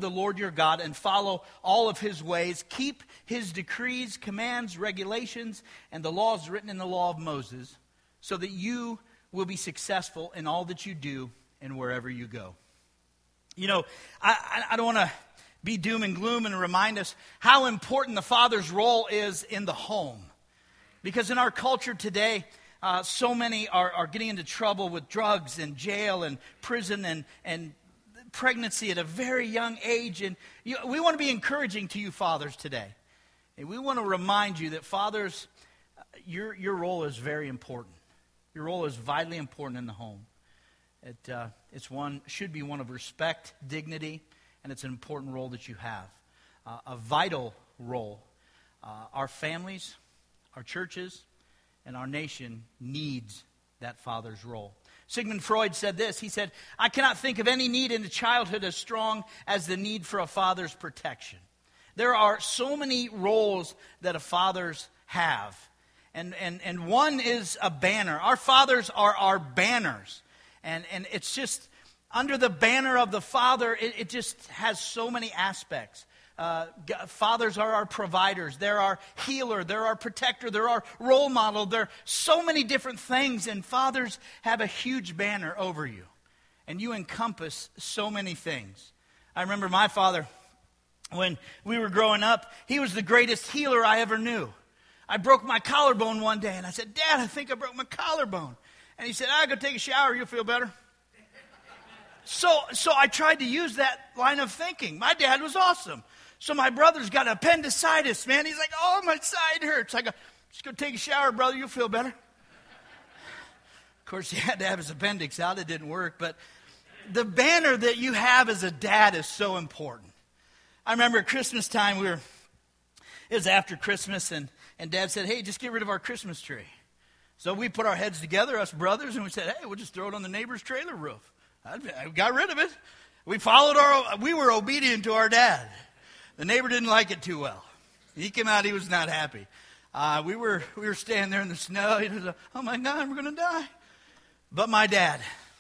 the Lord your God and follow all of his ways. Keep his decrees, commands, regulations, and the laws written in the law of Moses, so that you will be successful in all that you do and wherever you go. You know, I don't want to be doom and gloom and remind us how important the father's role is in the home. Because in our culture today, so many are getting into trouble with drugs and jail and prison and pregnancy at a very young age. And we want to be encouraging to you fathers today. And we want to remind you that fathers, your role is very important. Your role is vitally important in the home. Should be one of respect, dignity, and it's an important role that you have. A vital role. Our families, our churches, and our nation needs that father's role. Sigmund Freud said this. He said, "I cannot think of any need in childhood as strong as the need for a father's protection." There are so many roles that a fathers have. And one is a banner. Our fathers are our banners. And it's just, under the banner of the father, it just has so many aspects. Fathers are our providers. They're our healer. They're our protector. They're our role model. There are so many different things, and fathers have a huge banner over you. And you encompass so many things. I remember my father, when we were growing up, he was the greatest healer I ever knew. I broke my collarbone one day, and I said, "Dad, I think I broke my collarbone." And he said, "Go take a shower, you'll feel better." So I tried to use that line of thinking. My dad was awesome. So my brother's got appendicitis, man. He's like, "Oh, my side hurts." I go, "Just go take a shower, brother, you'll feel better." Of course, he had to have his appendix out. It didn't work. But the banner that you have as a dad is so important. I remember at Christmas time, it was after Christmas, and Dad said, "Hey, just get rid of our Christmas tree." So we put our heads together, us brothers, and we said, "Hey, we'll just throw it on the neighbor's trailer roof." I got rid of it. We were obedient to our dad. The neighbor didn't like it too well. He came out, he was not happy. We were standing there in the snow. He was like, "Oh my God, we're going to die." But my dad,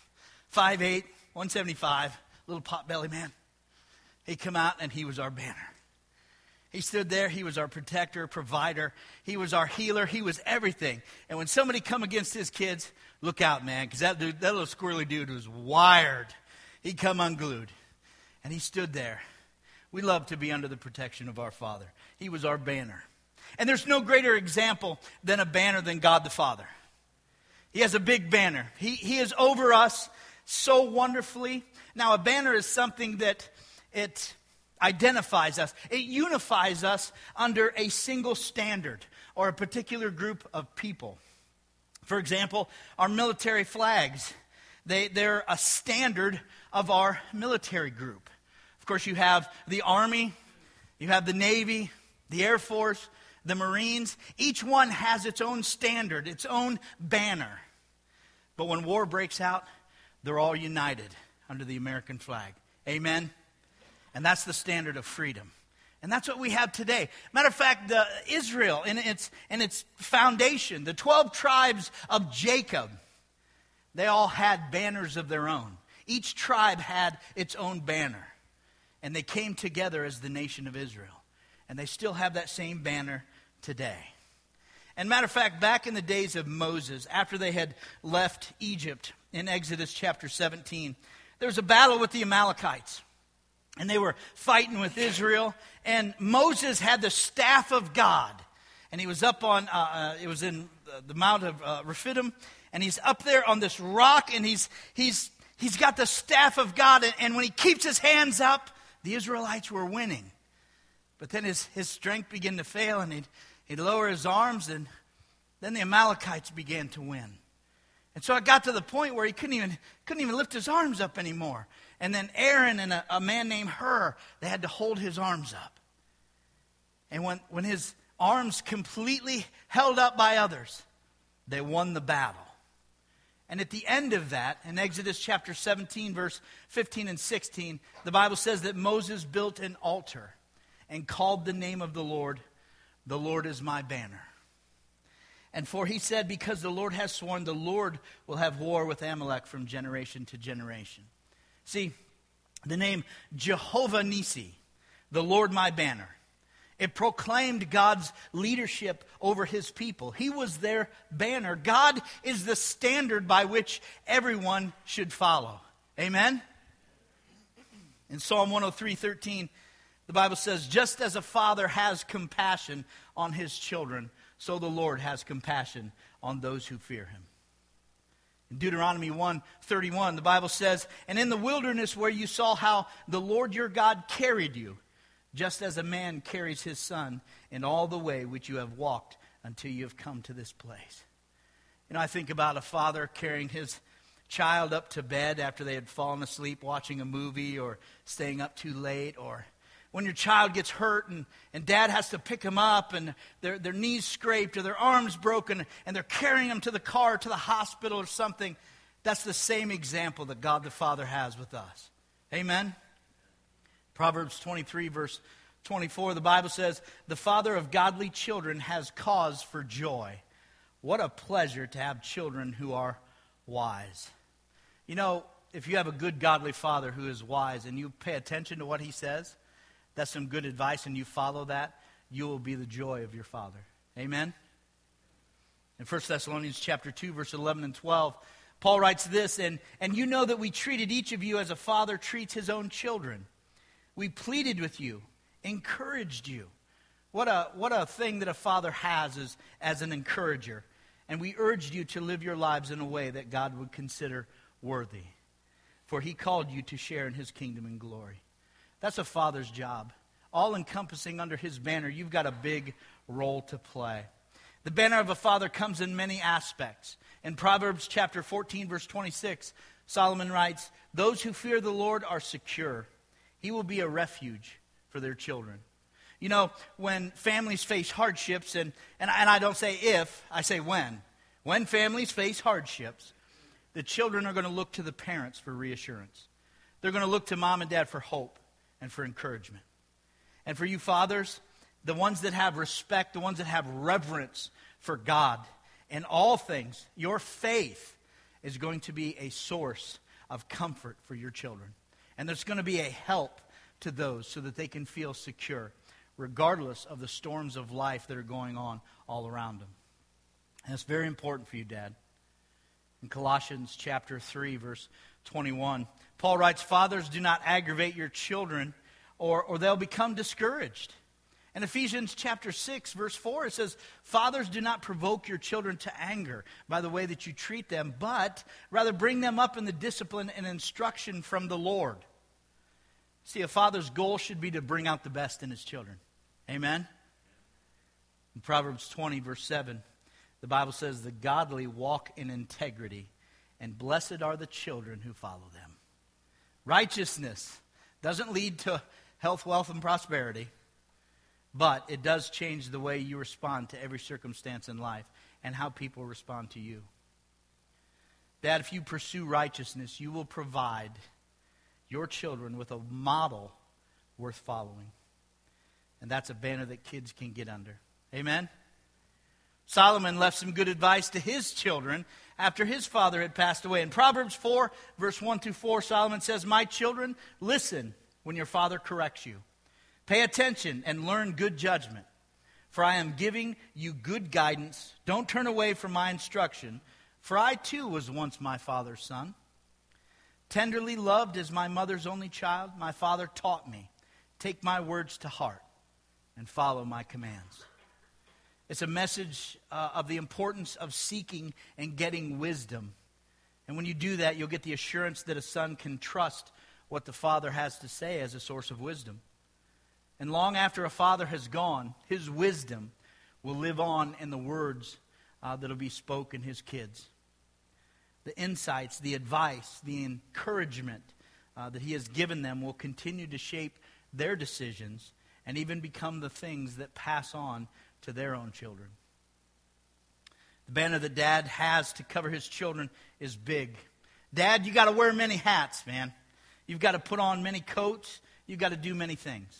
5'8", 175, little pot-belly man, he come out and he was our banner. He stood there. He was our protector, provider. He was our healer. He was everything. And when somebody come against his kids, look out, man, because that little squirrely dude was wired. He'd come unglued. And he stood there. We love to be under the protection of our Father. He was our banner. And there's no greater example than a banner than God the Father. He has a big banner. He is over us so wonderfully. Now, a banner is something that it identifies us. It unifies us under a single standard or a particular group of people. For example, our military flags, they're a standard of our military group. Of course, you have the Army, you have the Navy, the Air Force, the Marines. Each one has its own standard, its own banner. But when war breaks out, they're all united under the American flag. Amen? And that's the standard of freedom. And that's what we have today. Matter of fact, Israel, in its foundation, the 12 tribes of Jacob, they all had banners of their own. Each tribe had its own banner. And they came together as the nation of Israel. And they still have that same banner today. And matter of fact, back in the days of Moses, after they had left Egypt in Exodus chapter 17, there was a battle with the Amalekites. And they were fighting with Israel. And Moses had the staff of God. And he was up on, it was in the Mount of Rephidim. And he's up there on this rock. And he's got the staff of God. And when he keeps his hands up, the Israelites were winning. But then his strength began to fail. And he'd lower his arms. And then the Amalekites began to win. And so it got to the point where he couldn't even lift his arms up anymore. And then Aaron and a man named Hur, they had to hold his arms up. And when his arms completely held up by others, they won the battle. And at the end of that, in Exodus chapter 17, verse 15 and 16, the Bible says that Moses built an altar and called the name of the Lord is my banner. And for he said, because the Lord has sworn, the Lord will have war with Amalek from generation to generation. See, the name Jehovah Nissi, the Lord my banner. It proclaimed God's leadership over his people. He was their banner. God is the standard by which everyone should follow. Amen? In Psalm 103:13, the Bible says, just as a father has compassion on his children, so the Lord has compassion on those who fear him. In Deuteronomy 1:31, the Bible says, and in the wilderness where you saw how the Lord your God carried you, just as a man carries his son in all the way which you have walked until you have come to this place. You know, I think about a father carrying his child up to bed after they had fallen asleep watching a movie or staying up too late, or when your child gets hurt and dad has to pick them up and their knees scraped or their arms broken and they're carrying them to the car, to the hospital or something. That's the same example that God the Father has with us. Amen? Proverbs 23, verse 24, the Bible says, the father of godly children has cause for joy. What a pleasure to have children who are wise. You know, if you have a good godly father who is wise and you pay attention to what he says, that's some good advice, and you follow that, you will be the joy of your father. Amen? In 1 Thessalonians chapter 2, verse 11 and 12, Paul writes this, and you know that we treated each of you as a father treats his own children. We pleaded with you, encouraged you. What a thing that a father has as an encourager. And we urged you to live your lives in a way that God would consider worthy. For he called you to share in his kingdom and glory. That's a father's job. All encompassing under his banner, you've got a big role to play. The banner of a father comes in many aspects. In Proverbs chapter 14, verse 26, Solomon writes, those who fear the Lord are secure. He will be a refuge for their children. You know, when families face hardships, and I don't say if, I say when. When families face hardships, the children are going to look to the parents for reassurance. They're going to look to mom and dad for hope and for encouragement. And for you fathers, the ones that have respect, the ones that have reverence for God in all things, your faith is going to be a source of comfort for your children. And there's going to be a help to those so that they can feel secure, regardless of the storms of life that are going on all around them. And it's very important for you, Dad. In Colossians chapter 3, verse 21, Paul writes, fathers, do not aggravate your children, or they'll become discouraged. In Ephesians chapter 6, verse 4, it says, fathers, do not provoke your children to anger by the way that you treat them, but rather bring them up in the discipline and instruction from the Lord. See, a father's goal should be to bring out the best in his children. Amen? In Proverbs 20, verse 7, the Bible says, the godly walk in integrity, and blessed are the children who follow them. Righteousness doesn't lead to health, wealth, and prosperity, but it does change the way you respond to every circumstance in life and how people respond to you. Dad, if you pursue righteousness, you will provide your children with a model worth following. And that's a banner that kids can get under. Amen? Solomon left some good advice to his children after his father had passed away. In Proverbs 4, verse 1 through 4, Solomon says, my children, listen when your father corrects you. Pay attention and learn good judgment. For I am giving you good guidance. Don't turn away from my instruction. For I too was once my father's son. Tenderly loved as my mother's only child, my father taught me. Take my words to heart and follow my commands. It's a message of the importance of seeking and getting wisdom. And when you do that, you'll get the assurance that a son can trust what the father has to say as a source of wisdom. And long after a father has gone, his wisdom will live on in the words that will be spoken his kids. The insights, the advice, the encouragement that he has given them will continue to shape their decisions and even become the things that pass on to their own children. The banner that Dad has to cover his children is big. Dad, you got to wear many hats, man. You've got to put on many coats. You've got to do many things.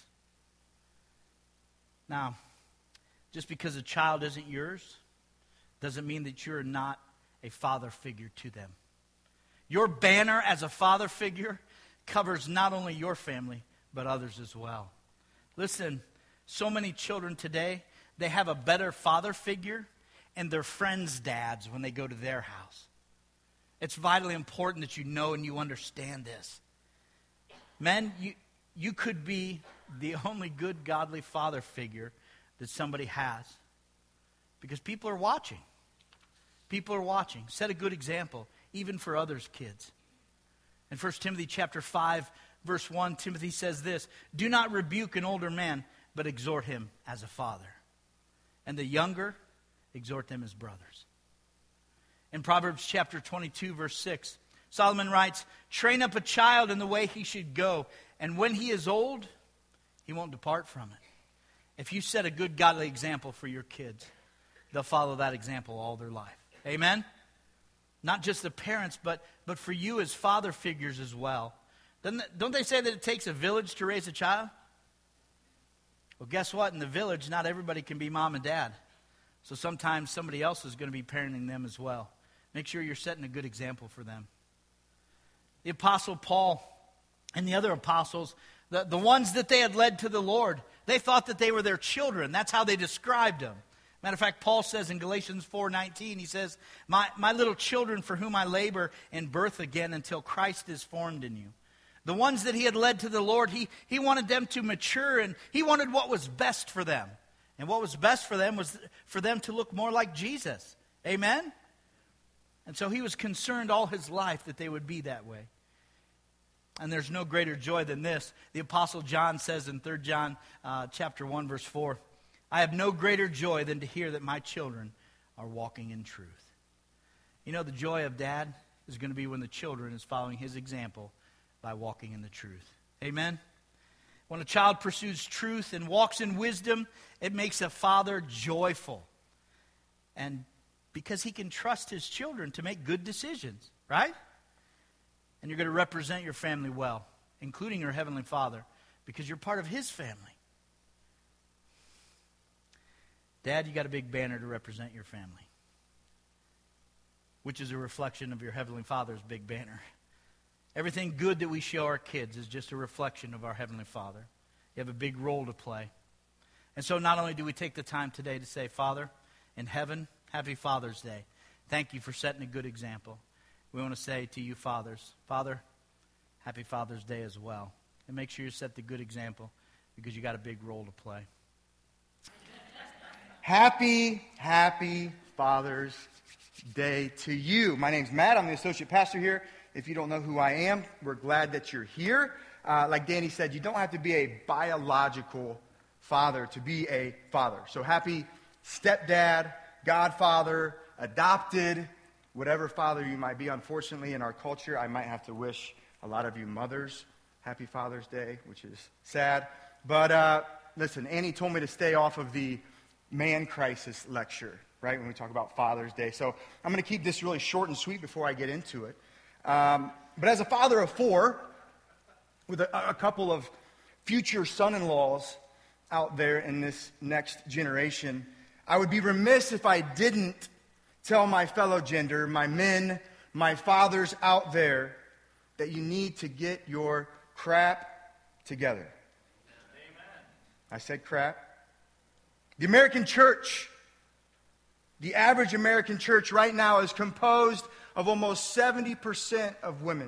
Now, just because a child isn't yours doesn't mean that you're not a father figure to them. Your banner as a father figure covers not only your family, but others as well. Listen, so many children today, they have a better father figure and their friends' dads when they go to their house. It's vitally important that you know and you understand this. Men, you could be the only good, godly father figure that somebody has. Because people are watching. People are watching. Set a good example, even for others' kids. In 1 Timothy chapter 5, verse 1, Timothy says this, "Do not rebuke an older man, but exhort him as a father. And the younger, exhort them as brothers." In Proverbs chapter 22, verse 6, Solomon writes, "Train up a child in the way he should go, and when he is old, he won't depart from it." If you set a good godly example for your kids, they'll follow that example all their life. Amen? Not just the parents, but for you as father figures as well. Don't they say that it takes a village to raise a child? Well, guess what? In the village, not everybody can be mom and dad. So sometimes somebody else is going to be parenting them as well. Make sure you're setting a good example for them. The Apostle Paul and the other apostles, the ones that they had led to the Lord, they thought that they were their children. That's how they described them. Matter of fact, Paul says in Galatians 4:19, he says, my little children for whom I labor in birth again until Christ is formed in you. The ones that he had led to the Lord, he wanted them to mature, and he wanted what was best for them. And what was best for them was for them to look more like Jesus. Amen? And so he was concerned all his life that they would be that way. And there's no greater joy than this. The Apostle John says in 3 John chapter 1, verse 4, "I have no greater joy than to hear that my children are walking in truth." You know, the joy of dad is going to be when the children is following his example by walking in the truth. Amen? When a child pursues truth and walks in wisdom, it makes a father joyful. And because he can trust his children to make good decisions, right? And you're going to represent your family well, including your Heavenly Father, because you're part of his family. Dad, you got a big banner to represent your family, which is a reflection of your Heavenly Father's big banner. Everything good that we show our kids is just a reflection of our Heavenly Father. You have a big role to play. And so not only do we take the time today to say, Father in heaven, happy Father's Day. Thank you for setting a good example. We want to say to you fathers, Father, happy Father's Day as well. And make sure you set the good example because you got a big role to play. Happy Father's Day to you. My name's Matt. I'm the associate pastor here. If you don't know who I am, we're glad that you're here. Like Danny said, you don't have to be a biological father to be a father. So happy stepdad, godfather, adopted, whatever father you might be. Unfortunately, in our culture, I might have to wish a lot of you mothers happy Father's Day, which is sad. But listen, Annie told me to stay off of the man crisis lecture, right, when we talk about Father's Day. So I'm going to keep this really short and sweet before I get into it. But as a father of four, with a couple of future son-in-laws out there in this next generation, I would be remiss if I didn't tell my fellow gender, my men, my fathers out there, that you need to get your crap together. Amen. I said crap. The American church, the average American church right now is composed of almost 70% of women.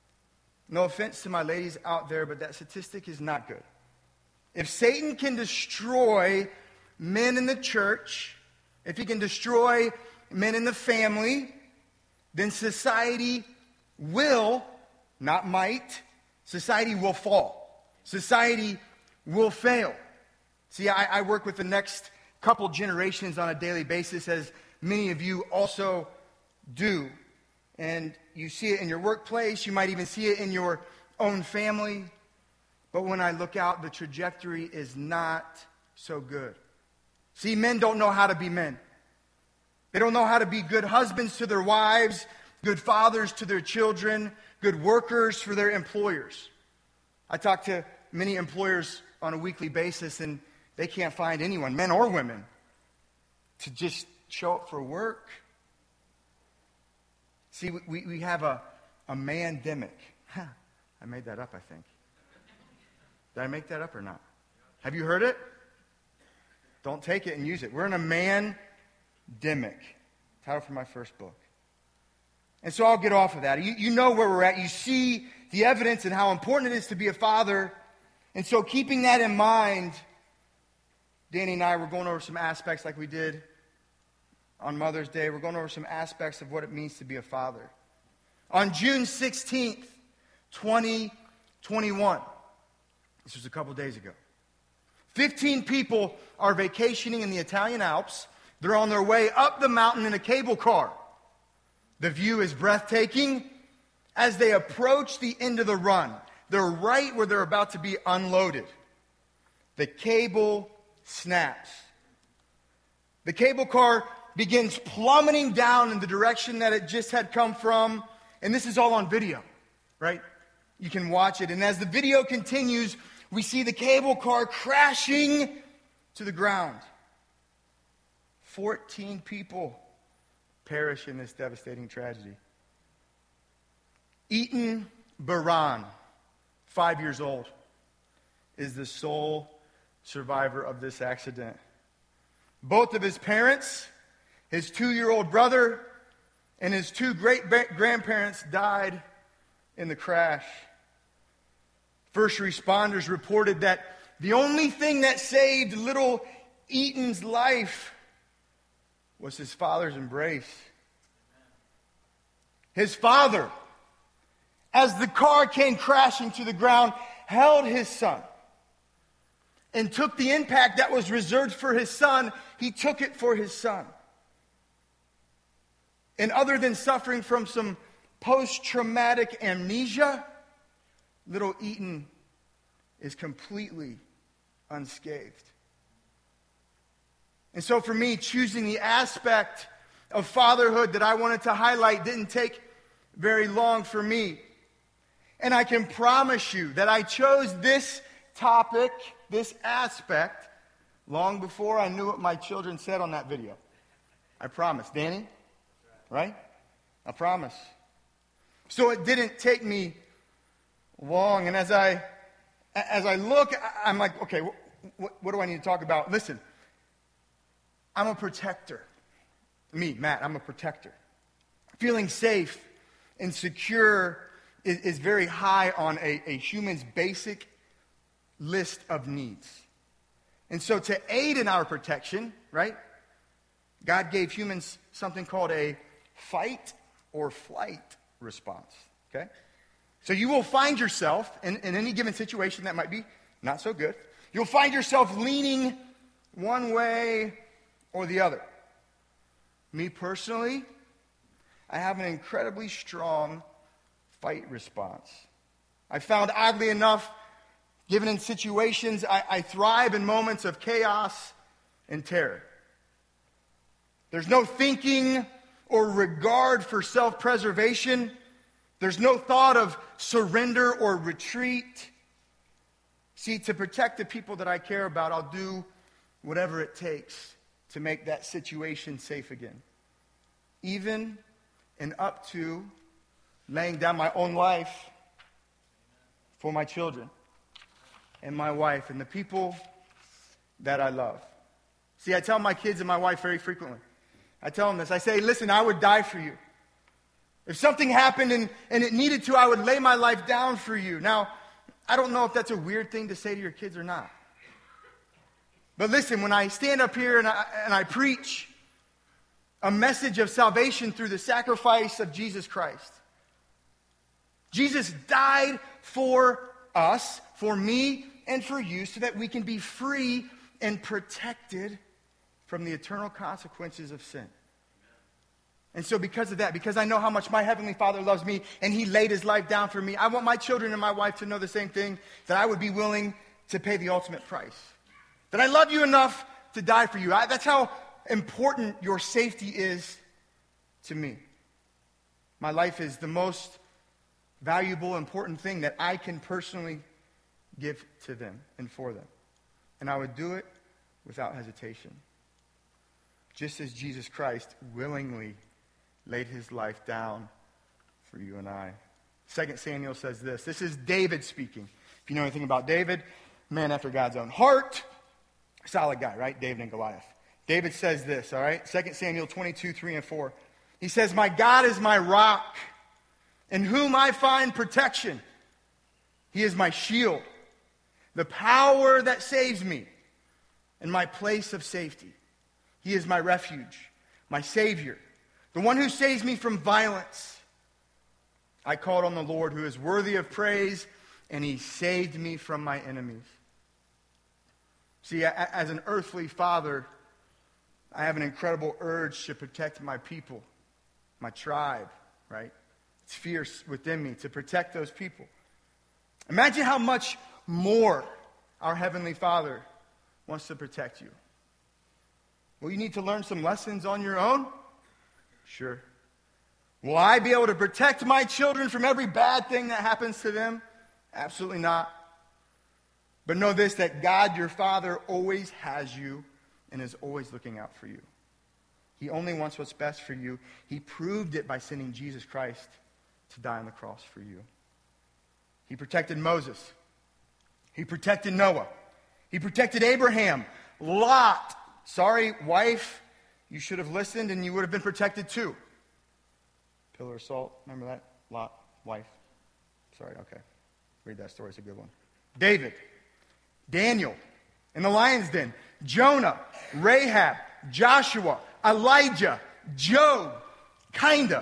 No offense to my ladies out there, but that statistic is not good. If Satan can destroy men in the church, if he can destroy men in the family, then society will, not might, society will fall. Society will fail. See, I work with the next couple generations on a daily basis, as many of you also do. And you see it in your workplace. You might even see it in your own family. But when I look out, the trajectory is not so good. See, men don't know how to be men. They don't know how to be good husbands to their wives, good fathers to their children, good workers for their employers. I talk to many employers on a weekly basis, and they can't find anyone, men or women, to just show up for work. See, we have a man-demic. I made that up, I think. Did I make that up or not? Have you heard it? Don't take it and use it. We're in a man-demic. Title for my first book. And so I'll get off of that. You know where we're at. You see the evidence and how important it is to be a father. And so keeping that in mind, Danny and I were going over some aspects like we did on Mother's Day. We're going over some aspects of what it means to be a father. On June 16th, 2021, this was a couple days ago, 15 people are vacationing in the Italian Alps. They're on their way up the mountain in a cable car. The view is breathtaking. As they approach the end of the run, they're right where they're about to be unloaded. The cable snaps. The cable car begins plummeting down in the direction that it just had come from. And this is all on video, right? You can watch it. And as the video continues, we see the cable car crashing to the ground. 14 people perish in this devastating tragedy. Eaton Baran, 5 years old, is the sole survivor of this accident. Both of his parents, his 2-year-old brother, and his 2 great-grandparents died in the crash. First responders reported that the only thing that saved little Eaton's life was his father's embrace. His father, as the car came crashing to the ground, held his son and took the impact that was reserved for his son. He took it for his son. And other than suffering from some post-traumatic amnesia, little Eaton is completely unscathed. And so for me, choosing the aspect of fatherhood that I wanted to highlight didn't take very long for me. And I can promise you that I chose this topic, this aspect, long before I knew what my children said on that video. I promise. Danny? Right? I promise. So it didn't take me long. And as I look, I'm like, okay, what do I need to talk about? Listen, I'm a protector. Me, Matt, I'm a protector. Feeling safe and secure is very high on a human's basic list of needs. And so to aid in our protection, right, God gave humans something called a fight or flight response, okay? So you will find yourself in any given situation that might be not so good. You'll find yourself leaning one way or the other. Me personally, I have an incredibly strong fight response. I found, oddly enough, given in situations, I thrive in moments of chaos and terror. There's no thinking or regard for self-preservation. There's no thought of surrender or retreat. See, to protect the people that I care about, I'll do whatever it takes to make that situation safe again. Even and up to laying down my own life for my children and my wife and the people that I love. See, I tell my kids and my wife very frequently. I tell them this. I say, listen, I would die for you. If something happened and it needed to, I would lay my life down for you. Now, I don't know if that's a weird thing to say to your kids or not. But listen, when I stand up here and I preach a message of salvation through the sacrifice of Jesus Christ, Jesus died for us, for me, and for you, so that we can be free and protected from the eternal consequences of sin. And so because of that, because I know how much my Heavenly Father loves me and He laid His life down for me, I want my children and my wife to know the same thing, that I would be willing to pay the ultimate price. That I love you enough to die for you. That's how important your safety is to me. My life is the most valuable, important thing that I can personally give to them and for them. And I would do it without hesitation. Just as Jesus Christ willingly laid His life down for you and I. 2 Samuel says this. This is David speaking. If you know anything about David, man after God's own heart. Solid guy, right? David and Goliath. David says this, all right? 2 Samuel 22, 3 and 4. He says, my God is my rock, in whom I find protection. He is my shield, the power that saves me, and my place of safety. He is my refuge, my Savior, the one who saves me from violence. I called on the Lord, who is worthy of praise, and he saved me from my enemies. See, as an earthly father, I have an incredible urge to protect my people, my tribe, right? It's fierce within me to protect those people. Imagine how much more our Heavenly Father wants to protect you. Will you need to learn some lessons on your own? Sure. Will I be able to protect my children from every bad thing that happens to them? Absolutely not. But know this, that God, your Father, always has you and is always looking out for you. He only wants what's best for you. He proved it by sending Jesus Christ to die on the cross for you. He protected Moses. He protected Noah. He protected Abraham. Lot. Sorry, wife, you should have listened and you would have been protected too. Pillar of salt. Remember that? Lot, wife. Sorry, okay. Read that story. It's a good one. David. Daniel. In the lion's den. Jonah. Rahab. Joshua. Elijah. Job. Kinda.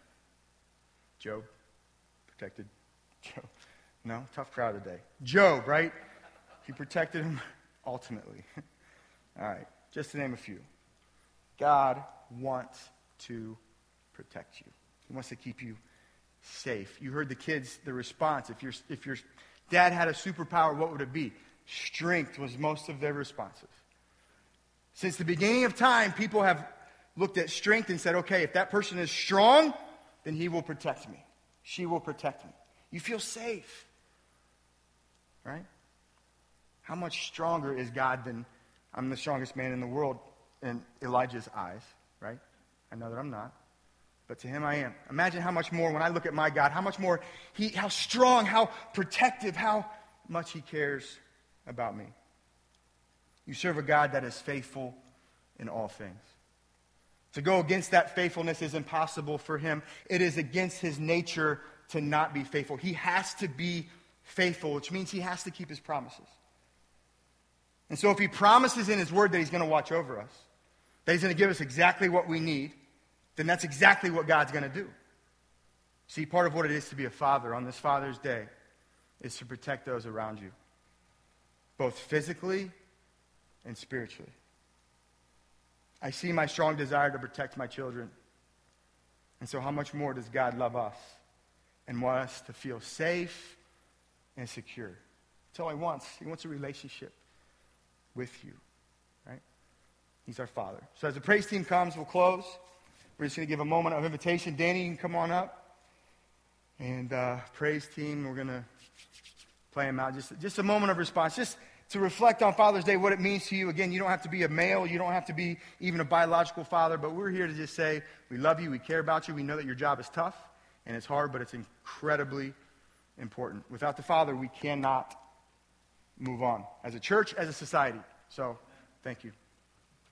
Job. Protected. Job. No? Tough crowd today. Job, right? He protected him ultimately. All right. Just to name a few. God wants to protect you. He wants to keep you safe. You heard the kids, the response. If your dad had a superpower, what would it be? Strength was most of their responses. Since the beginning of time, people have looked at strength and said, okay, if that person is strong, then he will protect me. She will protect me. You feel safe. Right? How much stronger is God than I'm the strongest man in the world in Elijah's eyes, right? I know that I'm not. But to him I am. Imagine how much more when I look at my God, how much more how strong, how protective, how much he cares about me. You serve a God that is faithful in all things. To go against that faithfulness is impossible for him. It is against his nature to not be faithful. He has to be faithful, which means he has to keep his promises. And so if he promises in his word that he's going to watch over us, that he's going to give us exactly what we need, then that's exactly what God's going to do. See, part of what it is to be a father on this Father's Day is to protect those around you, both physically and spiritually. I see my strong desire to protect my children. And so how much more does God love us and want us to feel safe and secure? That's all he wants. He wants a relationship with you, right? He's our Father. So as the praise team comes, we'll close. We're just going to give a moment of invitation. Danny, you can come on up. And praise team, we're going to play him out. Just a moment of response. Just to reflect on Father's Day, what it means to you. Again, you don't have to be a male. You don't have to be even a biological father. But we're here to just say, we love you. We care about you. We know that your job is tough and it's hard, but it's incredibly important. Without the Father, we cannot move on as a church, as a society. So, thank you.